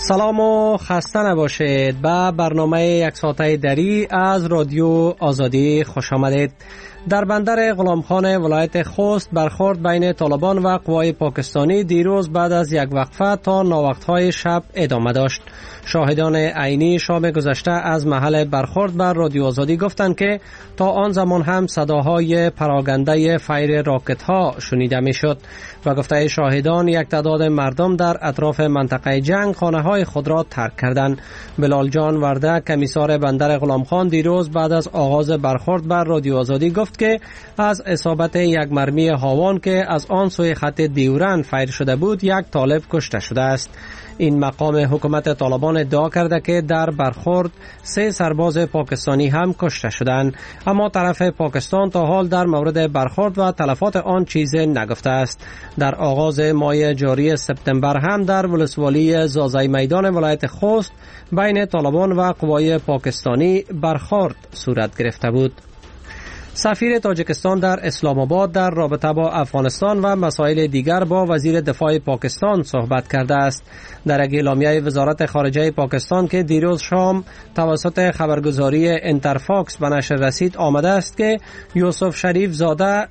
سلام و خسته نباشید. به برنامه یک ساعته دری از رادیو آزادی خوش آمدید. در بندر غلامخان ولایت خوست برخورد بین طالبان و قوای پاکستانی دیروز بعد از یک وقفه تا ناوقت‌های شب ادامه داشت. شاهدان عینی شام گذشته از محل برخورد بر رادیو آزادی گفتند که تا آن زمان هم صداهای پراکنده فیر راکت‌ها شنیده می‌شد و گفته شاهدان یک تعداد مردم در اطراف منطقه جنگ خانه‌های خود را ترک کردند. بلال جان ورده کمیسار بندر غلامخان دیروز بعد از آغاز برخورد بر رادیو آزادی گفت که از اصابت یک مرمی هاوان که از آن سوی خط دیورن فیر شده بود یک طالب کشته شده است. این مقام حکومت طالبان ادعا کرده که در برخورد 3 سرباز پاکستانی هم کشته شدند، اما طرف پاکستان تا حال در مورد برخورد و تلفات آن چیزی نگفته است. در آغاز ماه جاری سپتامبر هم در ولسوالی زازای میدان ولایت خوست بین طالبان و قوای پاکستانی برخورد صورت گرفته بود. سفیر تاجیکستان در اسلام آباد در رابطه با افغانستان و مسائل دیگر با وزیر دفاع پاکستان صحبت کرده است. در اعلامیه وزارت خارجه پاکستان که دیروز شام توسط خبرگزاری انترفاکس به نشر رسید آمده است که یوسف شریف زاده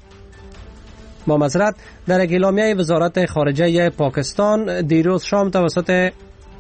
در اعلامیه وزارت خارجه پاکستان دیروز شام توسط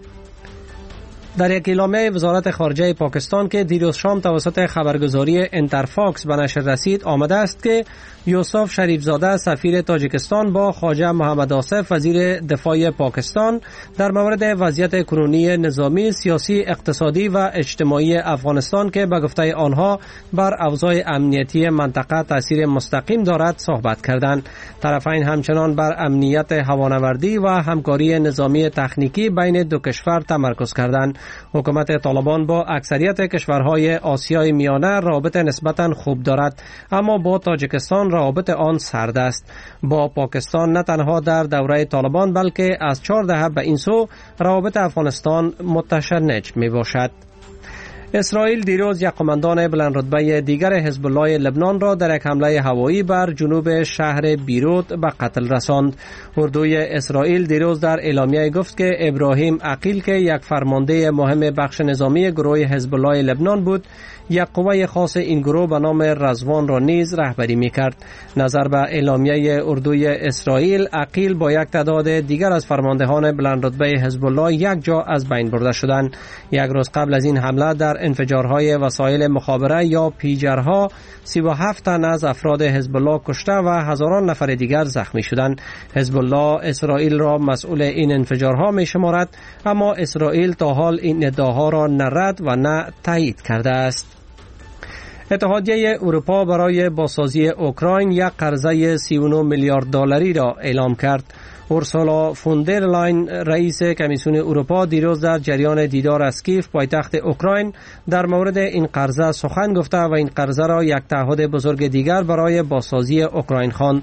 خبرگزاری انترفاکس به نشر رسید آمده است که یوسف شریف زاده سفیر تاجیکستان با خواجه محمد آصف وزیر دفاع پاکستان در مورد وضعیت کنونی نظامی، سیاسی، اقتصادی و اجتماعی افغانستان که به گفته آنها بر اوضاع امنیتی منطقه تاثیر مستقیم دارد صحبت کردند. طرفین همچنان بر امنیت هوانوردی و همکاری نظامی تکنیکی بین دو کشور تمرکز کردند. حکومت طالبان با اکثریت کشورهای آسیای میانه رابط نسبتاً خوب دارد، اما با تاجیکستان رابط آن سرد است. با پاکستان نه تنها در دوره طالبان بلکه از 4 دهه به این سو رابط افغانستان متشنج می باشد. اسرائیل دیروز یک قماندان بلند رتبه دیگر حزب الله لبنان را در یک حمله هوایی بر جنوب شهر بیروت به قتل رساند. اردوی اسرائیل دیروز در اعلامیه گفت که ابراهیم عقیل که یک فرمانده مهم بخش نظامی گروه حزب الله لبنان بود، یک قوه خاص این گروه به نام رضوان را نیز رهبری می‌کرد. نظر به اعلامیه اردوی اسرائیل، عقیل با یک تعداد دیگر از فرماندهان بلند رتبه حزب الله یک جا از بین برده شدند. یک روز قبل از این حمله در انفجارهای وسایل مخابره یا پیجرها 37 تن از افراد حزب الله کشته و هزاران نفر دیگر زخمی شدند. حزب الله اسرائیل را مسئول این انفجارها می‌شمارد، اما اسرائیل تا حال این ادعاها را نه رد و نه تایید کرده است. اتحادیه اروپا برای بازسازی اوکراین یک قرضه 39 میلیارد دلاری را اعلام کرد. اورسولا فون در لاین رئیس کمیسیون اروپا دیروز در جریان دیدار از کیف پایتخت اوکراین در مورد این قرضه سخن گفته و این قرضه را یک تعهد بزرگ دیگر برای بازسازی اوکراین خواند.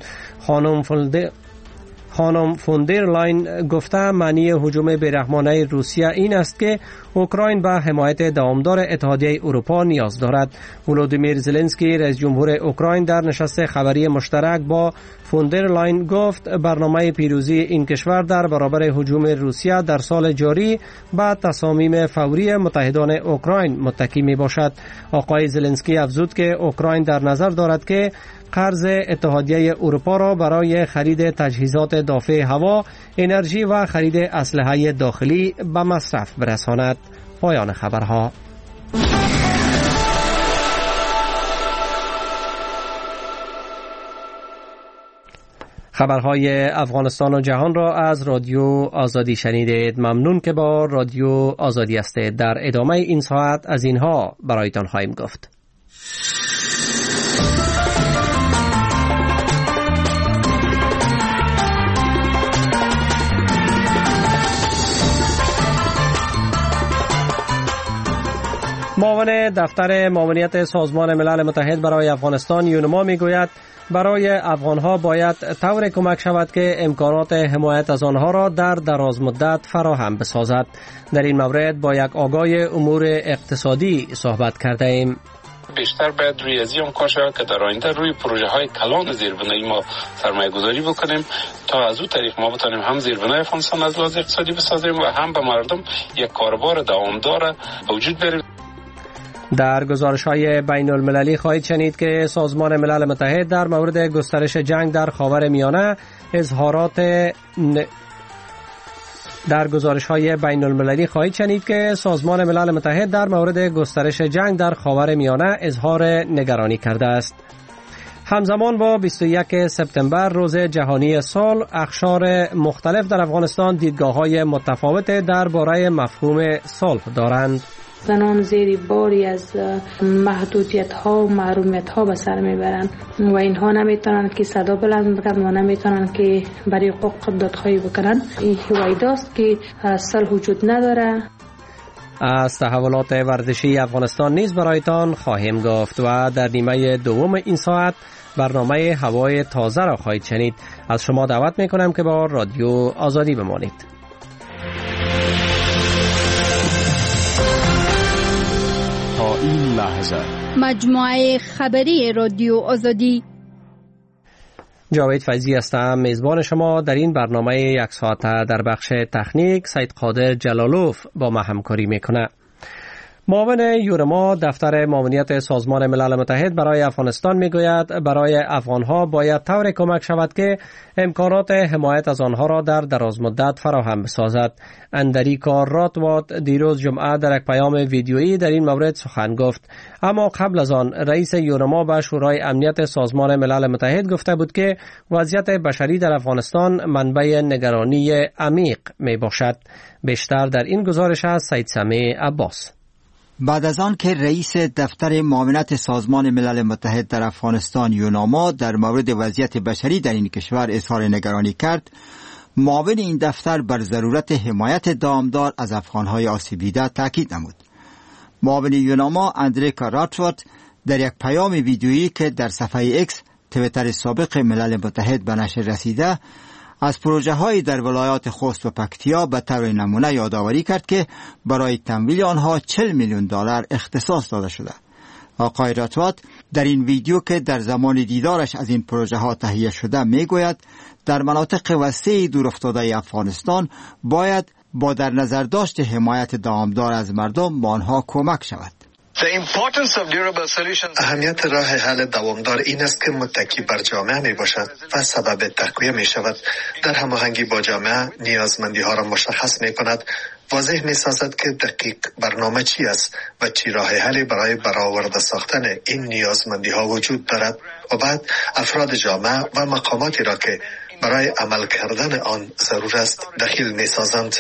خانم فون در لاین گفته معنی هجوم بیرحمانه روسیه این است که اوکراین به حمایت دوامدار اتحادیه اروپا نیاز دارد. ولودیمیر زلنسکی رئیس جمهور اوکراین در نشست خبری مشترک با فون در لاین گفت برنامه پیروزی این کشور در برابر هجوم روسیه در سال جاری به تصامیم فوری متحدان اوکراین متکی می باشد. آقای زلنسکی افزود که اوکراین در نظر دارد که قرض اتحادیه اروپا را برای خرید تجهیزات دافع هوا، انرژی و خرید اسلحه داخلی به مصرف برساند. پایان خبرها. خبرهای افغانستان و جهان را از رادیو آزادی شنیدید. ممنون که با رادیو آزادی هستید. در ادامه این ساعت از اینها برایتان خواهیم گفت. معاون دفتر معاونیت سازمان ملل متحد برای افغانستان یونما میگوید برای افغانها باید طور کمک شود که امکانات حمایت از آنها را در دراز مدت فراهم بسازد. در این مورد با یک آگاه امور اقتصادی صحبت کرده ایم. بیشتر باید روی از این کار شود که در آینده روی پروژه های کلان زیربنایی ما سرمایه گذاری بکنیم تا از اون طریق ما بتونیم هم زیربنای افغانستان از لحاظ اقتصادی بسازیم و هم به مردم یک کاربار دوامدار وجود بیاریم. در گزارش‌های بین‌المللی خواهید شنید که سازمان ملل متحد در مورد گسترش جنگ در خاورمیانه اظهار نگرانی کرده است. همزمان با 21 سپتامبر روز جهانی صلح، اقشار مختلف در افغانستان دیدگاه‌های متفاوت درباره مفهوم صلح دارند. زنان زیر باری از محدودیت ها و محرومیت ها به سر میبرند و اینها نمیتونن که صدا بلند بکنن و نمیتونن که برای حقوق دادخواهی بکنن. این هویداست که صلح وجود نداره. از تحولات ورزشی افغانستان نیز برایتان خواهیم گفت و در نیمه دوم این ساعت برنامه هوای تازه را خواهید شنید. از شما دعوت میکنم که با رادیو آزادی بمانید. تا این لحظه مجموعه خبری رادیو آزادی. جاوید فیضی هستم، میزبان شما در این برنامه یک ساعته. در بخش تکنیک سید قادر جلالوف با ما همکاری میکنه. معاون یورما دفتر معاونیت سازمان ملل متحد برای افغانستان میگوید برای افغانها باید طور کمک شود که امکانات حمایت از آنها را در دراز مدت فراهم بسازد. اندریکا راتوات دیروز جمعه در یک پیام ویدیویی در این مورد سخن گفت. اما قبل از آن رئیس یورما به شورای امنیت سازمان ملل متحد گفته بود که وضعیت بشری در افغانستان منبع نگرانی عمیق می باشد. بیشتر در این گزارش از سید سمیع عباس. بعد از آن که رئیس دفتر معاونت سازمان ملل متحد در افغانستان یوناما در مورد وضعیت بشری در این کشور اظهار نگرانی کرد، معاون این دفتر بر ضرورت حمایت دامدار از افغانهای آسیب دیده تاکید نمود. معاون یوناما اندریکا راتوات در یک پیام ویدیویی که در صفحه ایکس تویتر سابق ملل متحد به نشر رسیده، از پروژه های در ولایات خوست و پکتیا به طور نمونه یادآوری کرد که برای تمویل آنها 40 میلیون دلار اختصاص داده شده. آقای راتوات در این ویدیو که در زمان دیدارش از این پروژه ها تهیه شده میگوید در مناطق وسیع دورافتاده افغانستان باید با در نظر داشت حمایت دامدار از مردم با آنها کمک شود. اهمیت راه حل دوامدار این است که متکی بر جامعه می باشد و سبب تقویه می شود. در هماهنگی با جامعه نیازمندی ها را مشخص می کند، واضح می سازد که دقیق برنامه چی است و چی راه حلی برای برآورده ساختن این نیازمندی ها وجود دارد و بعد افراد جامعه و مقاماتی را که برای عمل کردن آن ضرور است دخیل می سازند.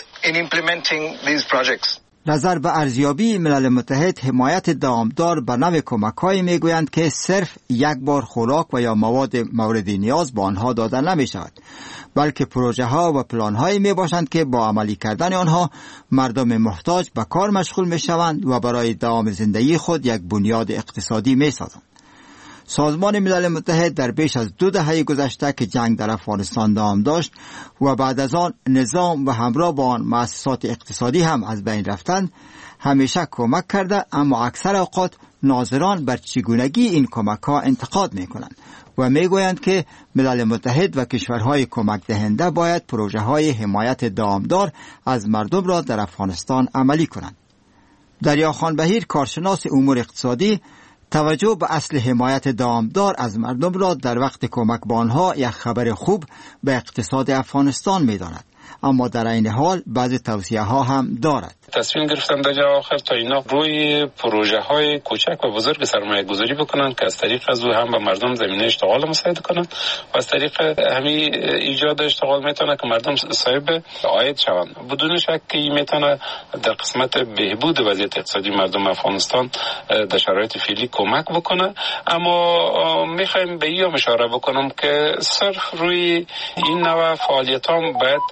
نظر به ارزیابی ملل متحد، حمایت دامدار به نوع کمک‌هایی میگویند که صرف یک بار خوراک و یا مواد مورد نیاز به آنها داده نمی شود، بلکه پروژه ها و پلان هایی می باشند که با عملی کردن آنها مردم محتاج به کار مشغول می شوند و برای دوام زندگی خود یک بنیاد اقتصادی می سازند. سازمان ملل متحد در بیش از 2 دهه گذشته که جنگ در افغانستان دوام داشت و بعد از آن نظام و همراه با آن مؤسسات اقتصادی هم از بین رفتند، همیشه کمک کرده، اما اکثر اوقات ناظران بر چگونگی این کمک ها انتقاد می کنند و می گویند که ملل متحد و کشورهای کمک دهنده باید پروژه های حمایت دامدار از مردم را در افغانستان عملی کنند. دریاخان بهیر، کارشناس امور اقتصادی، توجه به اصل حمایت دامدار از مردم را در وقت کمک به آنها یک خبر خوب به اقتصاد افغانستان می داند، اما در این حال بعضی توصیه ها هم دارد. تصمیم گرفتم در جای آخر تا اینا روی پروژه های کوچک و بزرگ سرمایه گذاری بکنن که از طریق از او هم به مردم زمینه اشتغال مساعده کنند و از طریق همین ایجاد اشتغال میتونه که مردم صاحب عاید شوند. بدون شک که این میتونه در قسمت بهبود وضعیت اقتصادی مردم افغانستان در شرایط فعلی کمک بکنه، اما میخوایم به این اشاره بکنم که صرف روی این نوع فعالیت ها باید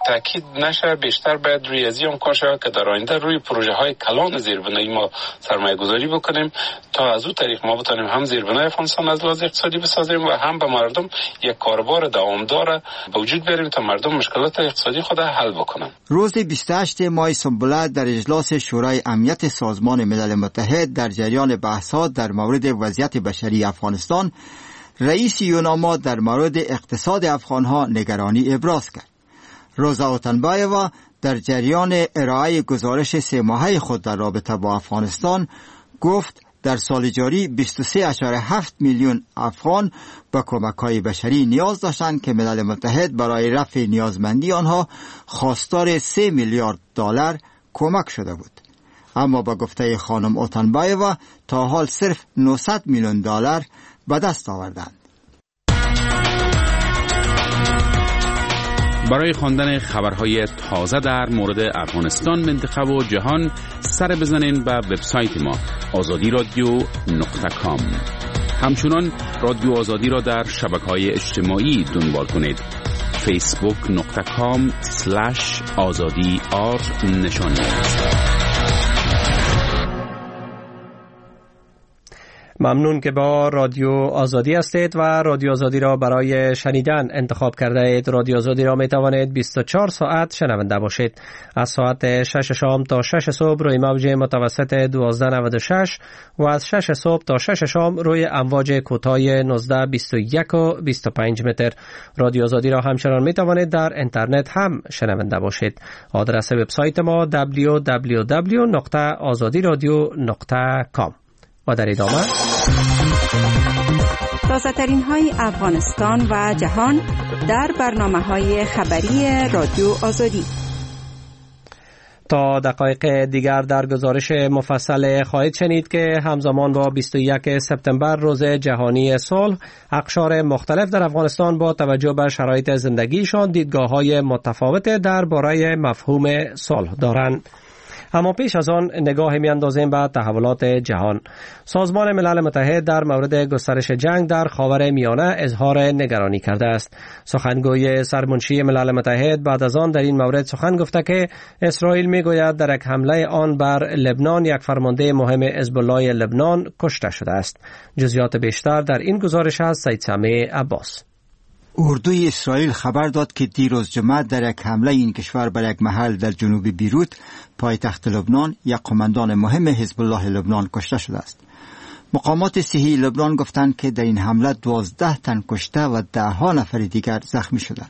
تاکید نشه، بیشتر باید روی از این کار شود که در آینده روی پروژه های کلان زیربنایی ما سرمایه گذاری بکنیم تا از اون طریق ما بتونیم هم زیربنای افغانستان از لحاظ اقتصادی بسازیم و هم به مردم یک کاربار دوامدار به وجود بیاریم تا مردم مشکلات اقتصادی خود حل بکنن. روز 28 ماه سنبله در اجلاس شورای امنیت سازمان ملل متحد در جریان بحث‌ها در مورد وضعیت بشری افغانستان، رئیس یوناما در مورد اقتصاد افغانها نگرانی ابراز کرد. روزا اوتنبایوا در جریان ارائه گزارش 3 ماهه خود در رابطه با افغانستان گفت در سال جاری 23.7 میلیون افغان به کمک‌های بشری نیاز داشتند که ملل متحد برای رفع نیازمندی آنها خواستار 3 میلیارد دلار کمک شده بود. اما با گفته خانم اوتنبایوا تا حال صرف 900 میلیون دلار به دست آوردند. برای خواندن خبرهای تازه در مورد افغانستان، منطقه و جهان سر بزنین به وبسایت ما azadiradio.com. همچنان رادیو آزادی را در شبکه‌های اجتماعی دنبال کنید. facebook.com/azadi نشانی. ممنون که با رادیو آزادی هستید و رادیو آزادی را برای شنیدن انتخاب کرده اید. رادیو آزادی را می توانید 24 ساعت شنونده باشید. از ساعت 6 شام تا 6 صبح روی موج متوسط 1296 و از 6 صبح تا 6 شام روی امواج کوتاه 19، 21 و 25 متر. رادیو آزادی را همچنان می توانید در اینترنت هم شنونده باشید. آدرس وبسایت ما www.azadiradio.com. و در ادامه تازه ترین های افغانستان و جهان در برنامه های خبری رادیو آزادی. تا دقایق دیگر در گزارش مفصل خواهید شنید که همزمان با 21 سپتامبر روز جهانی صلح، اقشار مختلف در افغانستان با توجه به شرایط زندگیشان دیدگاه‌های متفاوت درباره مفهوم صلح دارند. اما پیش از آن نگاهی می‌اندازیم به تحولات جهان. سازمان ملل متحد در مورد گسترش جنگ در خاور میانه اظهار نگرانی کرده است. سخنگوی سرمنشی ملل متحد بعد از آن در این مورد سخن گفته که اسرائیل می‌گوید در یک حمله آن بر لبنان یک فرمانده مهم حزب الله لبنان کشته شده است. جزئیات بیشتر در این گزارش از سید سمیع عباس. اردوی اسرائیل خبر داد که دیروز جمعه در یک حمله این کشور بر یک محل در جنوب بیروت پایتخت لبنان یک قماندان مهم حزب الله لبنان کشته شده است. مقامات صحی لبنان گفتند که در این حمله 12 تن کشته و 10 نفر دیگر زخمی شدند.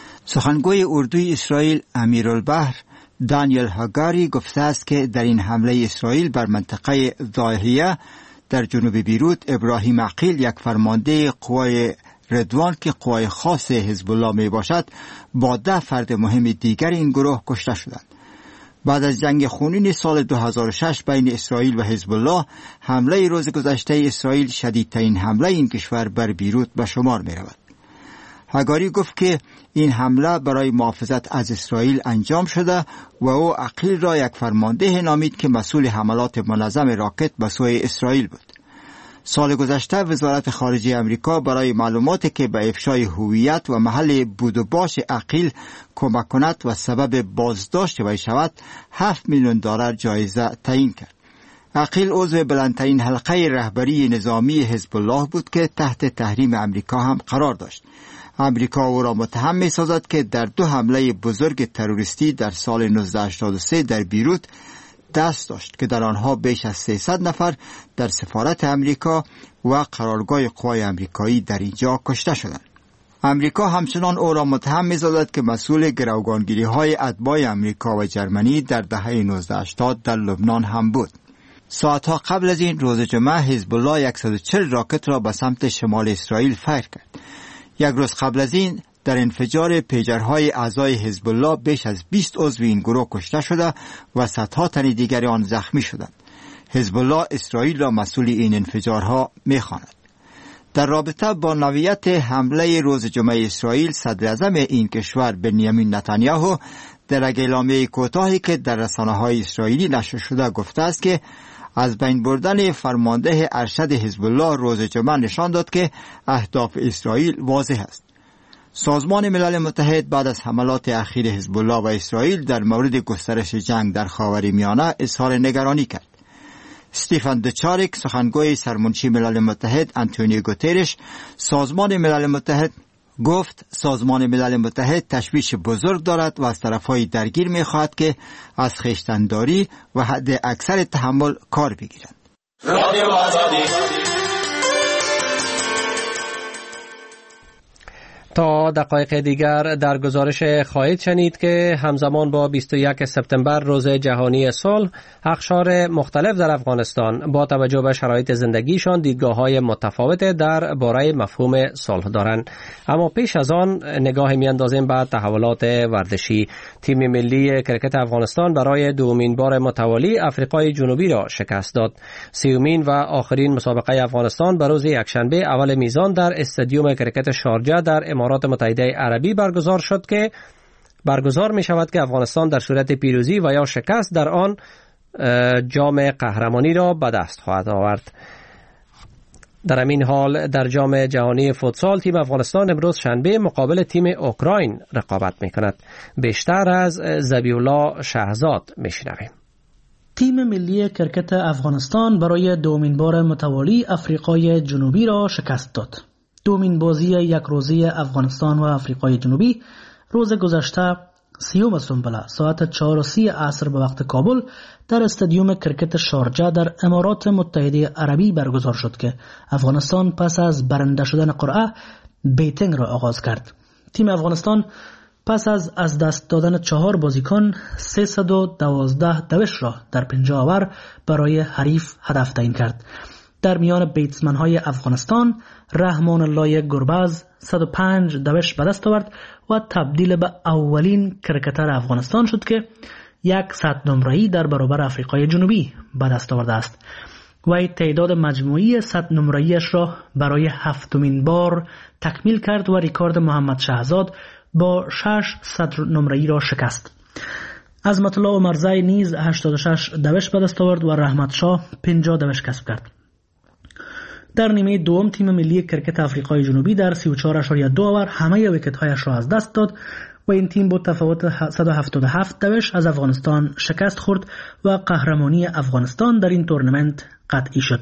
سخنگوی اردوی اسرائیل امیرالبحر دانیل هاگاری گفته است که در این حمله اسرائیل بر منطقه ظاهریه در جنوب بیروت ابراهیم عقیل یک فرمانده قوای ردوان که قوای خاص حزب الله می باشد با 10 فرد مهم دیگر این گروه کشته شدند. بعد از جنگ خونین سال 2006 بین اسرائیل و حزب الله، حمله روز گذشته اسرائیل شدیدترین حمله این کشور بر بیروت به شمار می رود. هاگاری گفت که این حمله برای محافظت از اسرائیل انجام شده و او عقیل را یک فرمانده نامید که مسئول حملات منظم راکت به سوی اسرائیل بود. سال گذشته وزارت خارجه امریکا برای معلوماتی که به افشای هویت و محل بود و باش عقیل کمک کند و سبب بازداشت وی شود 7 میلیون دلار جایزه تعیین کرد. عقیل عضو بلندترین حلقه رهبری نظامی حزب الله بود که تحت تحریم امریکا هم قرار داشت. امریکا او را متهم می سازد که در 2 حمله بزرگ تروریستی در سال 1983 در بیروت دست داشت که در آنها بیش از 300 نفر در سفارت امریکا و قرارگاه قوای امریکایی در اینجا کشته شدند. امریکا همچنان او را متهم می‌سازد که مسئول گروگانگیری‌های اتباع امریکا و جرمنی در دهه 1980 در لبنان هم بود. ساعتها قبل از این روز جمعه حزب الله 140 راکت را به سمت شمال اسرائیل فیر کرد. یک روز قبل از این در انفجار پیجرهای اعضای حزب الله بیش از 20 عضو این گروه کشته شده و صدها تن دیگر آن زخمی شدند. حزب الله اسرائیل را مسئول این انفجارها می‌خواند. در رابطه با نوعیت حمله روز جمعه اسرائیل، صدر اعظم این کشور بنیامین نتانیاهو در یک اعلامیه کوتاهی که در رسانه‌های اسرائیلی نشر شده گفته است که از بین بردن فرمانده ارشد حزب الله روز جمعه نشان داد که اهداف اسرائیل واضح است. سازمان ملل متحد بعد از حملات اخیر حزب الله و اسرائیل در مورد گسترش جنگ در خاورمیانه اظهار نگرانی کرد. استیفن دوچاریک، سخنگوی سرمنشی ملل متحد انتونیو گوترش، سازمان ملل متحد گفت سازمان ملل متحد تشویش بزرگ دارد و از طرفهای درگیر می‌خواهد که از خویشتن‌داری و حد اکثر تحمل کار بگیرند. تا دقایق دیگر در گزارش خواهید شنید که همزمان با 21 سپتامبر روز جهانی صلح، اقشار مختلف در افغانستان با توجه به شرایط زندگیشان دیدگاه‌های متفاوت در باره مفهوم صلح دارند. اما پیش از آن نگاه می‌اندازیم به تحولات ورزشی. تیم ملی کرکت افغانستان برای دومین بار متوالی آفریقای جنوبی را شکست داد. سیومین و آخرین مسابقه افغانستان به روز یکشنبه اول میزان در استادیوم کرکت شارجه در امارات متحده عربی برگزار شد که برگزار می شود که افغانستان در صورت پیروزی و یا شکست در آن جام قهرمانی را به دست خواهد آورد. در همین حال در جام جهانی فوتسال تیم افغانستان امروز شنبه مقابل تیم اوکراین رقابت می کند. بیشتر از ذبیح‌الله شهزاد می شنویم. تیم ملی کرکت افغانستان برای دومین بار متوالی آفریقای جنوبی را شکست داد. دومین بازی یک روزه افغانستان و آفریقای جنوبی روز گذشته 30 سنبله ساعت 4:30 عصر به وقت کابل در استادیوم کرکت شارجه در امارات متحده عربی برگزار شد که افغانستان پس از برنده شدن قرعه بیتینگ را آغاز کرد. تیم افغانستان پس از دست دادن 4 بازیکن 312 دوش را در 50 اوور برای حریف هدف تعیین کرد. در میان بیتسمن های افغانستان رحمان الله گربز 105 دوش به دست آورد و تبدیل به اولین کرکتر افغانستان شد که 100 نمره‌ای در برابر آفریقای جنوبی به دست آورده است. و تعداد مجموعی 100 نمره‌ایش را برای 7مین بار تکمیل کرد و ریکارد محمد شهزاد با 600 نمره‌ای را شکست. عظمت الله عمرزی نیز 86 دوش به دست آورد و رحمت شاه 50 دوش کسب کرد. در نیمه دوم تیم ملی کرکت آفریقای جنوبی در 34.2 اوور همه ویکت‌هایش را از دست داد و این تیم با تفاوت 177 دوش از افغانستان شکست خورد و قهرمانی افغانستان در این تورنمنت قطعی شد.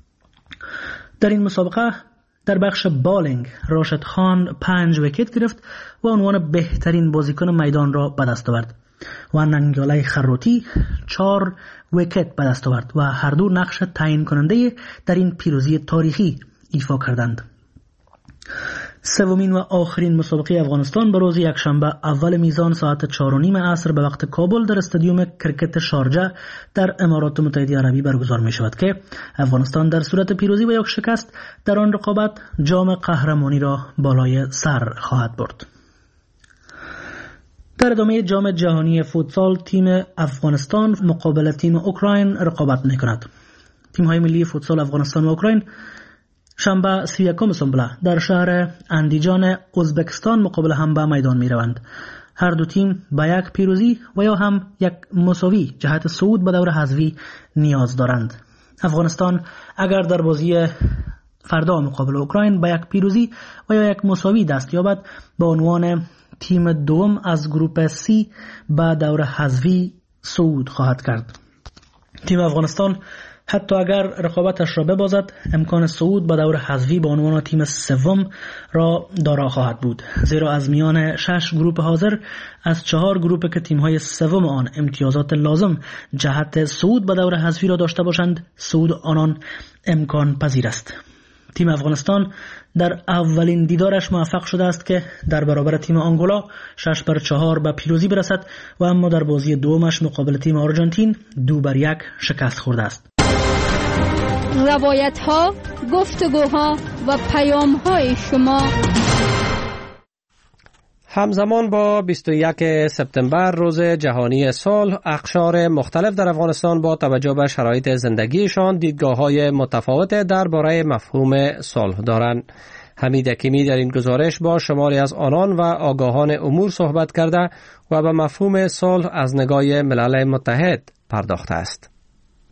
در این مسابقه در بخش بالینگ راشد خان 5 ویکت گرفت و عنوان بهترین بازیکن میدان را به دست آورد و ننگیاله خروتی 4 ویکت به دست آورد و هر دو نقش تعیین کننده در این پیروزی تاریخی ایفا کردند. سومین و آخرین مسابقه افغانستان به روز یکشنبه اول میزان ساعت 4:30 عصر به وقت کابل در استادیوم کرکت شارجه در امارات متحده عربی برگزار می شود که افغانستان در صورت پیروزی و یا شکست در آن رقابت جام قهرمانی را بالای سر خواهد برد. در ادامه جام جهانی فوتسال تیم افغانستان مقابل تیم اوکراین رقابت می کند. تیم های ملی فوتسال افغانستان و اوکراین شنبه 31 سنبله در شهر اندیجان ازبکستان مقابل هم به میدان می روند. هر دو تیم با یک پیروزی و یا هم یک مساوی جهت صعود به دور حذفی نیاز دارند. افغانستان اگر در بازی فردا مقابل اوکراین با یک پیروزی و یا یک مساوی دست یابد به عنوان تیم دوم از گروپ سی به دور حذفی صعود خواهد کرد. تیم افغانستان حتی اگر رقابتش را ببازد امکان صعود به دور حذفی به عنوان تیم سوم را دارا خواهد بود، زیرا از میان 6 گروپ حاضر از 4 گروپ که تیم‌های سوم آن امتیازات لازم جهت صعود به دور حذفی را داشته باشند صعود آنان امکان پذیر است. تیم افغانستان در اولین دیدارش موفق شده است که در برابر تیم آنگولا 6-4 به پیروزی برسد و اما در بازی دومش مقابل تیم آرژانتین 2-1 شکست خورده است. روایت ها، گفتگوها و پیام های شما. همزمان با 21 سپتامبر روز جهانی صلح، اقشار مختلف در افغانستان با توجه به شرایط زندگیشان دیدگاه‌های متفاوت درباره مفهوم صلح دارند. حمید حکیمی در این گزارش با شماری از آنان و آگاهان امور صحبت کرده و به مفهوم صلح از نگاه ملل متحد پرداخته است.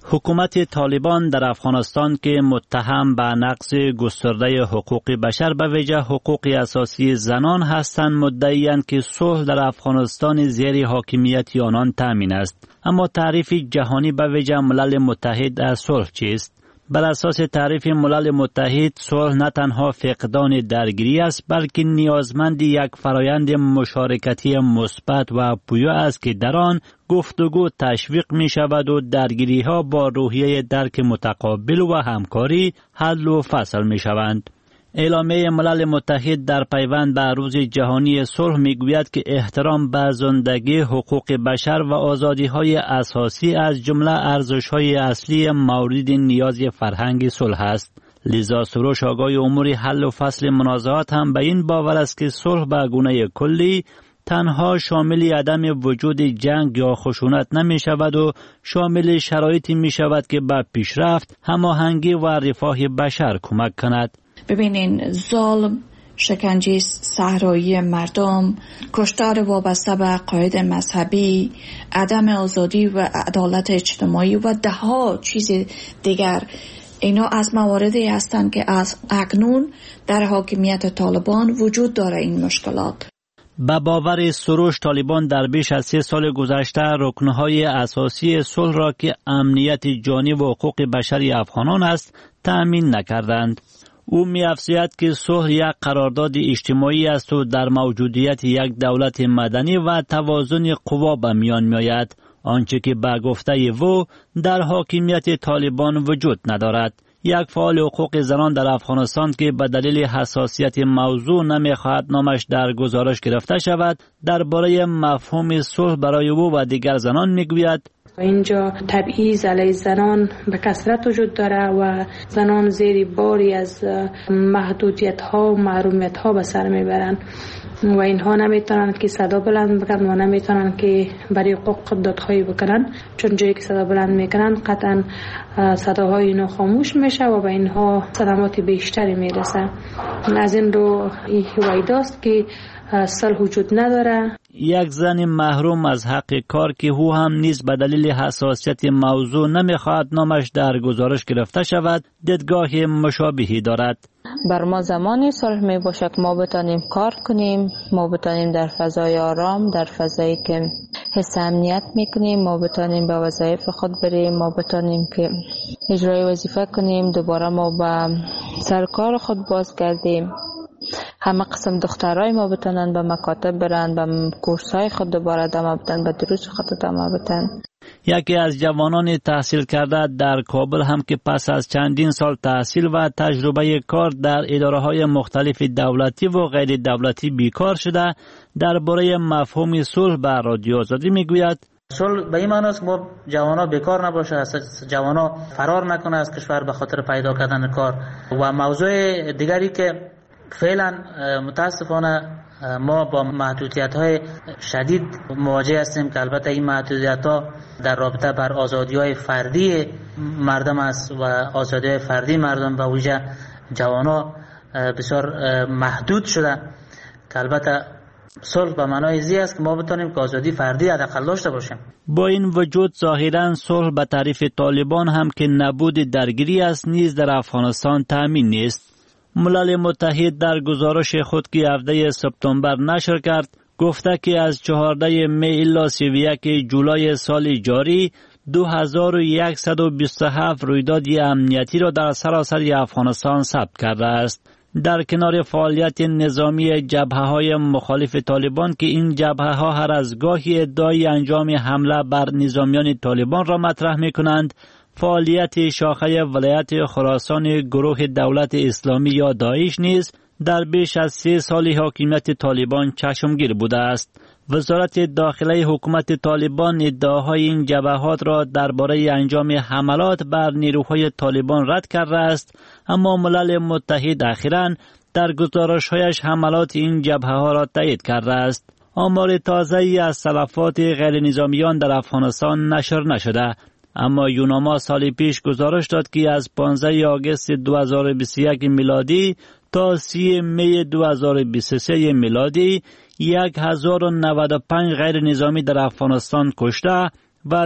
حکومت طالبان در افغانستان که متهم به نقض گسترده حقوق بشر به ویژه حقوق اساسی زنان هستند مدعی‌اند که صلح در افغانستان زیر حاکمیت آنان تامین است. اما تعریف جهانی به ویژه ملل متحد از صلح چیست؟ بر اساس تعریف ملل متحد صلح نه تنها فقدان درگیری است بلکه نیازمند یک فرایند مشارکتی مثبت و پویا است که در آن گفتگو تشویق می شود و درگیری ها با روحیه درک متقابل و همکاری حل و فصل می شوند. اعلامیه ملل متحد در پیوند به روز جهانی صلح می گوید که احترام به زندگی، حقوق بشر و آزادی های اساسی از جمله ارزش های اصلی مورد نیاز فرهنگ صلح است. لذا سروش آگاه امور حل و فصل منازعات هم به این باور است که صلح به گونه کلی تنها شامل عدم وجود جنگ یا خشونت نمی شود و شامل شرایطی می شود که به پیشرفت، هماهنگی و رفاه بشر کمک کند. ببینین ظلم، شکنجه صحرایی مردم، کشتار وابسته به عقاید مذهبی، عدم آزادی و عدالت اجتماعی و ده ها چیز دیگر، اینا از مواردی هستند که از اکنون در حاکمیت طالبان وجود داره. این مشکلات به باور سروش طالبان در بیش از 3 سال گذشته رکنهای اساسی صلح را که امنیت جانی و حقوق بشری افغانان است تأمین نکردند. او می‌افزاید که صلح یک قرارداد اجتماعی است و در موجودیت یک دولت مدنی و توازن قوا به میان می‌آید، آنچه که به گفته او در حاکمیت طالبان وجود ندارد. یک فعال حقوق زنان در افغانستان که به دلیل حساسیت موضوع نمی‌خواهد نامش در گزارش گرفته شود، درباره مفهوم صلح برای او و دیگر زنان می‌گوید: اینجا تبعیض علیه زنان به کثرت وجود داره و زنان زیر باری از محدودیت ها و محرومیت ها به سر میبرن و اینها نمیتونن که صدا بلند بکنن و نمیتونن که برای حقوق دادخواهی بکنن، چون جایی که صدا بلند میکنن قطعا صداهای اینا خاموش میشه و به اینها صدمات بیشتری میرسه. از این رو ویداست که صلح وجود نداره. یک زن محروم از حق کار که او هم نیز به دلیل حساسیت موضوع نمیخواهد نامش در گزارش گرفته شود، دیدگاه مشابهی دارد. بر ما زمانی صلح می باشه که ما بتانیم کار کنیم، ما بتانیم در فضای آرام، در فضایی که حس امنیت میکنیم، ما بتانیم به وظایف خود بریم، ما بتانیم که اجرای وظیفه کنیم، دوباره ما به سرکار خود باز گردیم. همه قسم دخترای ما بتانن به مکاتب برن، به کورسای خود دوباره ادامه بدن، به دروس خود ادامه بدن. یکی از جوانان تحصیل کرده در کابل هم که پس از چندین سال تحصیل و تجربه کار در اداره‌های مختلف دولتی و غیر دولتی بیکار شده، درباره مفهوم صلح به رادیو آزادی میگوید: صلح به این معنی است که ما جوانا بیکار نباشه، جوانا فرار نکنه از کشور به خاطر پیدا کردن کار. و موضوع دیگری که فعلا متاسفانه ما با محدودیت‌های شدید مواجه هستیم که البته این محدودیت‌ها در رابطه بر آزادی‌های فردی مردم است و آزادی‌های فردی مردم و ویژه جوانان بسیار محدود شده که البته صلح به معنای زی است که ما بتونیم که آزادی فردی حداقل داشته باشیم. با این وجود ظاهراً صلح به تعریف طالبان هم که نبود درگیری است نیز در افغانستان تامین نیست. ملل متحد در گزارش خود که 17 سپتامبر نشر کرد گفته که از 14 می الی 31 جولای سال جاری 2127 رویداد امنیتی را در سراسر افغانستان ثبت کرده است. در کنار فعالیت نظامی جبهه‌های مخالف طالبان که این جبهه‌ها هر از گاهی ادعای انجام حمله بر نظامیان طالبان را مطرح می‌کنند، فعالیت شاخه ولایت خراسان گروه دولت اسلامی یا داعش نیز در بیش از 3 سال حاکمیت طالبان چشمگیر بوده است. وزارت داخله حکومت طالبان ادعاهای این جبهات را درباره انجام حملات بر نیروهای طالبان رد کرده است، اما ملل متحد اخیراً در گزارش‌هایش حملات این جبهه‌ها را تایید کرده است. آمار تازه‌ای از تلفات غیر نظامیان در افغانستان نشر نشده، اما یوناما سال پیش گزارش داد که از 15 آگوست 2021 میلادی تا 30 می 2023 میلادی 1095 غیر نظامی در افغانستان کشته و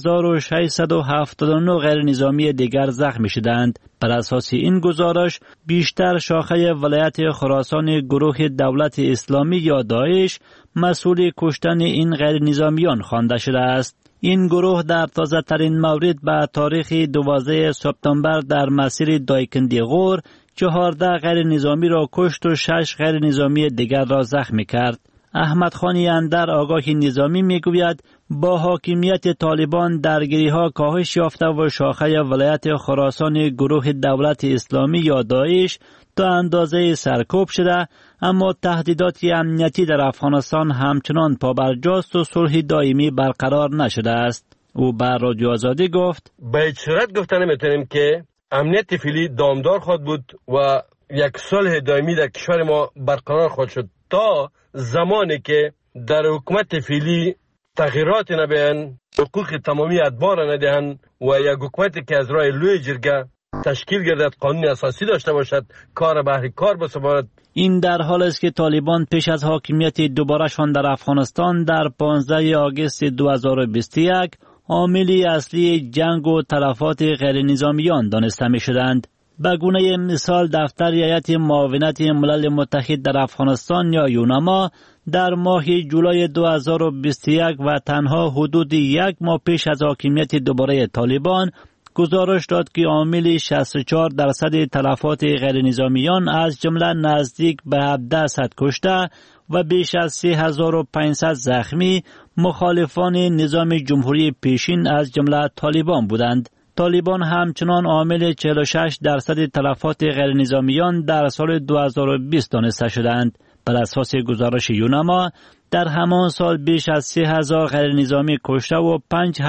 2679 غیر نظامی دیگر زخمی شدند. بر اساس این گزارش بیشتر شاخه ولایت خراسان گروه دولت اسلامی یا داعش مسئول کشتن این غیر نظامیان خوانده شده است. این گروه در تازه ترین مورد به تاریخ 12 سپتامبر در مسیر دایکندی غور 14 غیر نظامی را کشت و 6 غیر نظامی دیگر را زخمی کرد. احمد خانی اندر آگاه نظامی میگوید با حاکمیت طالبان درگیری ها کاهش یافته و شاخه ولایت خراسان گروه دولت اسلامی یا داعش تا اندازه سرکوب شده، اما تهدیدات امنیتی در افغانستان همچنان پابرجاست و صلح دائمی برقرار نشده است. او بر رادیو آزادی گفت به هیچ صورت گفته نمیتونیم که امنیت فعلی دامدار خواهد بود و یک صلح دائمی در کشور ما برقرار خواهد شد تا زمانی که در حکومت فعلی تغییرات نبیان، حقوق تمامی ادبار ندهند و یک حکومتی که از راه لوی جرگه تشکیل گردد، قانون اساسی داشته باشد، کار بهر کار بسپارد. این در حال است که طالبان پیش از حاکمیت دوباره‌شان در افغانستان در 15 آگوست 2021 عاملی اصلی جنگ و تلفات غیر نظامیان دانسته می شدند. به گونه مثال دفتر هیئت معاونت ملل متحد در افغانستان یا یونما در ماه جولای 2021 و تنها حدود یک ماه پیش از حاکمیت دوباره طالبان گزارش داد که عامل 64% تلفات غیر نظامیان از جمله نزدیک به 1700 کشته و بیش از 3500 زخمی مخالفان نظام جمهوری پیشین از جمله طالبان بودند. طالبان همچنان عامل 46% تلفات غیر نظامیان در سال 2020 دانسته شدند. بر اساس گزارش یونما در همان سال بیش از 3000 غیر نظامی کشته و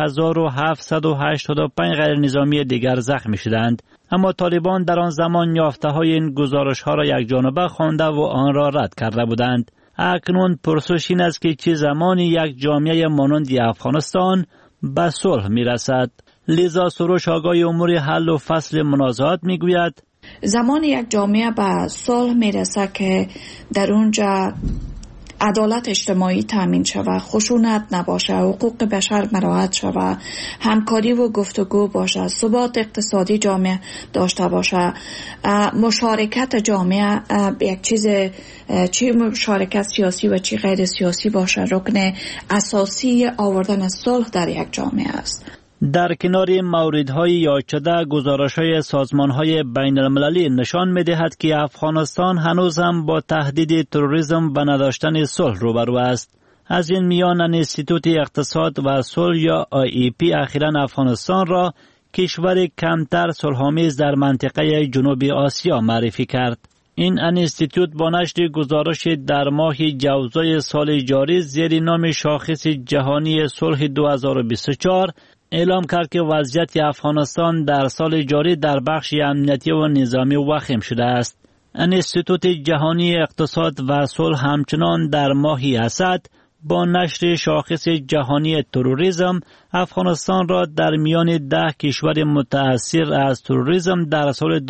5785 غیر نظامی دیگر زخمی شدند. اما طالبان در آن زمان یافته های این گزارش ها را یک جانبه خوانده و آن را رد کرده بودند. اکنون پرسش این است که چه زمانی یک جامعه مانند افغانستان به صلح می رسد؟ لیزا سروش آگاه امور حل و فصل منازعات می گوید زمان یک جامعه به صلح می رسد که در اونجا عدالت اجتماعی تامین شود، خشونت نباشه، حقوق بشر مراعات شود، همکاری و گفتگو باشه، ثبات اقتصادی جامعه داشته باشه، مشارکت جامعه یک چیز چی مشارکت سیاسی و چی غیر سیاسی باشه رکن اساسی آوردن صلح در یک جامعه است. در کنار موردهای یاد شده گزارش‌های سازمان‌های بین‌المللی نشان می‌دهد که افغانستان هنوز هم با تهدید تروریسم و نداشتن صلح روبرو است. از این میان انستیتوت اقتصاد و صلح یا IEP اخیراً افغانستان را کشور کمتر صلح‌آمیز در منطقه جنوب آسیا معرفی کرد. این انستیتوت با نشر گزارش در ماه جوزای سال جاری زیر نام شاخص جهانی صلح 2024 اعلام کرد که وضعیت افغانستان در سال جاری در بخش امنیتی و نظامی وخیم شده است. انستیتوت جهانی اقتصاد و صلح همچنان در ماه اسد با نشر شاخص جهانی تروریسم افغانستان را در میان 10 کشور متأثر از تروریسم در سال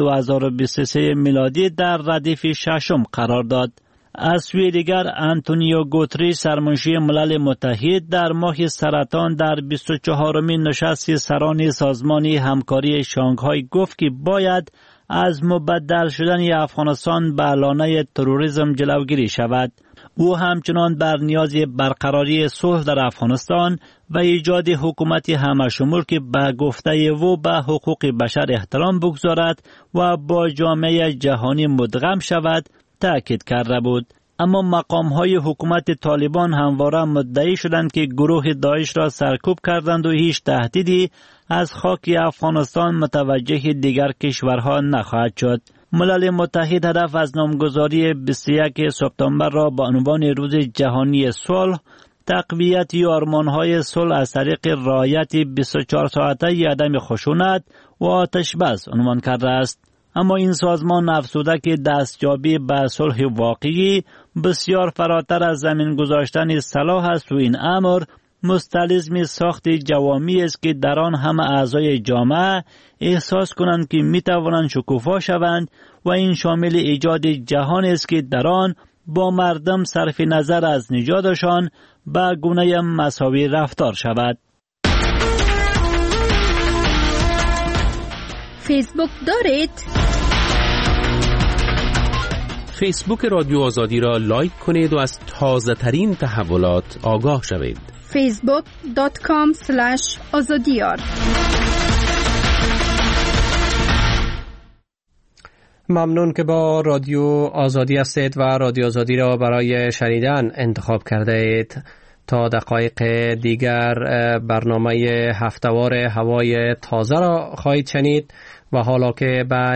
2023 میلادی در ردیف ششم قرار داد. از سوی دیگر انتونیو گوتریش سرمنشی ملل متحد در ماه سرطان در 24مین نشست سران سازمان همکاری شانگهای گفت که باید از مبدل شدن افغانستان به لانه تروریسم جلوگیری شود. او همچنان بر نیاز برقراری صلح در افغانستان و ایجاد حکومت همه‌شمول که به گفته او به حقوق بشر احترام بگذارد و با جامعه جهانی مدغم شود تأکید کرده بود. اما مقام‌های حکومت طالبان همواره مدعی شدند که گروه داعش را سرکوب کردند و هیچ تهدیدی از خاک افغانستان متوجه دیگر کشورها نخواهد شد. ملل متحد هدف از نامگذاری 21 سپتامبر را با عنوان روز جهانی صلح، تقویت آرمان‌های صلح از طریق رعایت 24 ساعته عدم خشونت و آتش بس عنوان کرده است. اما این سازمان افزوده که دستیابی به صلح واقعی بسیار فراتر از زمین گذاشتن سلاح است و این امر مستلزم ساخت جوامی است که در آن همه اعضای جامعه احساس کنند که می توانند شکوفا شوند و این شامل ایجاد جهان است که در آن با مردم صرف نظر از نژادشان به گونه مساوی رفتار شود. فیسبوک دارید؟ فیسبوک رادیو آزادی را لایک کنید و از تازه ترین تحولات آگاه شوید. facebook.com/azadiyar. ممنون که با رادیو آزادی هستید و رادیو آزادی را برای شنیدن انتخاب کرده اید. تا دقایق دیگر برنامه هفتهوار هوای تازه را خواهید شنید و حالا که